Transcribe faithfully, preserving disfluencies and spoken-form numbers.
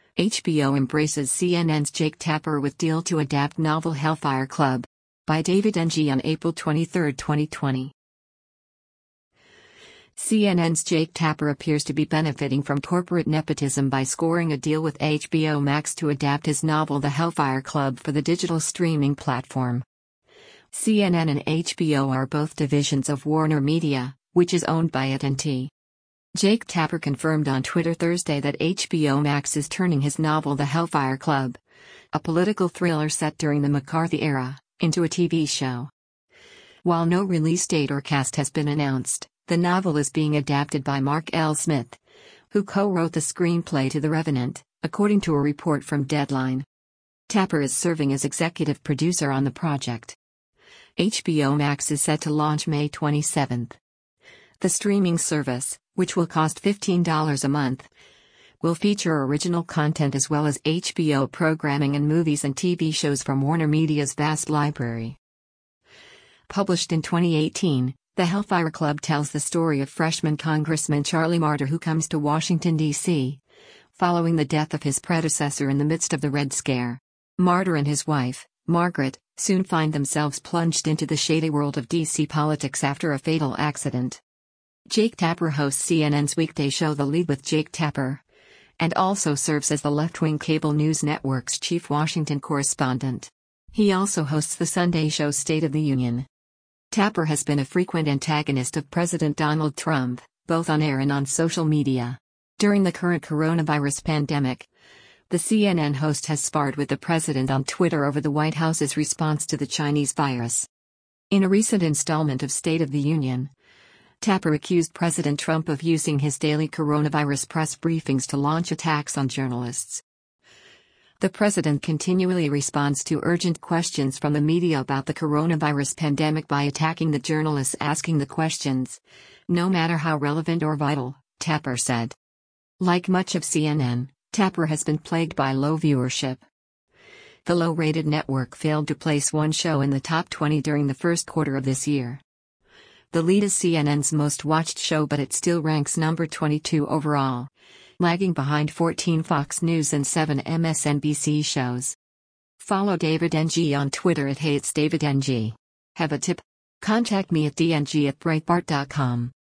H B O embraces C N N's Jake Tapper with deal to adapt novel Hellfire Club. By David Ng on April twenty-third, twenty twenty. C N N's Jake Tapper appears to be benefiting from corporate nepotism by scoring a deal with H B O Max to adapt his novel The Hellfire Club for the digital streaming platform. C N N and H B O are both divisions of Warner Media, which is owned by A T and T. Jake Tapper confirmed on Twitter Thursday that H B O Max is turning his novel The Hellfire Club, a political thriller set during the McCarthy era, into a T V show. While no release date or cast has been announced, the novel is being adapted by Mark L. Smith, who co-wrote the screenplay to The Revenant, according to a report from Deadline. Tapper is serving as executive producer on the project. H B O Max is set to launch May twenty-seventh. The streaming service, which will cost fifteen dollars a month, will feature original content as well as H B O programming and movies and T V shows from Warner Media's vast library. Published in twenty eighteen, The Hellfire Club tells the story of freshman Congressman Charlie Marder, who comes to Washington, D C, following the death of his predecessor in the midst of the Red Scare. Marder and his wife, Margaret, soon find themselves plunged into the shady world of D C politics after a fatal accident. Jake Tapper hosts C N N's weekday show The Lead with Jake Tapper, and also serves as the left-wing cable news network's chief Washington correspondent. He also hosts the Sunday show State of the Union. Tapper has been a frequent antagonist of President Donald Trump, both on air and on social media. During the current coronavirus pandemic, the C N N host has sparred with the president on Twitter over the White House's response to the Chinese virus. In a recent installment of State of the Union, Tapper accused President Trump of using his daily coronavirus press briefings to launch attacks on journalists. The president continually responds to urgent questions from the media about the coronavirus pandemic by attacking the journalists asking the questions, no matter how relevant or vital, Tapper said. Like much of C N N, Tapper has been plagued by low viewership. The low-rated network failed to place one show in the top twenty during the first quarter of this year. The Lead is C N N's most watched show, but it still ranks number twenty-two overall, lagging behind fourteen Fox News and seven M S N B C shows. Follow David Ng on Twitter at Hey It's David Ng. Have a tip? Contact me at d n g at breitbart dot com.